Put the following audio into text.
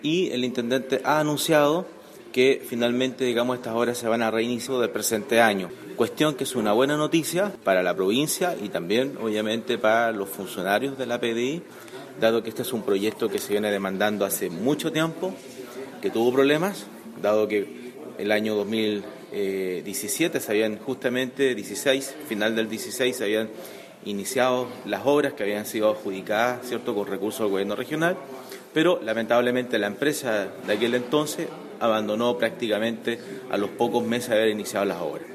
Y el intendente ha anunciado que finalmente, digamos, estas obras se van a reiniciar del presente año. Cuestión que es una buena noticia para la provincia y también, obviamente, para los funcionarios de la PDI, dado que este es un proyecto que se viene demandando hace mucho tiempo, que tuvo problemas, dado que el año 2017 se habían justamente, 16, final del 16, se habían iniciado las obras que habían sido adjudicadas, ¿cierto?, con recursos del gobierno regional, pero lamentablemente la empresa de aquel entonces abandonó prácticamente a los pocos meses de haber iniciado las obras.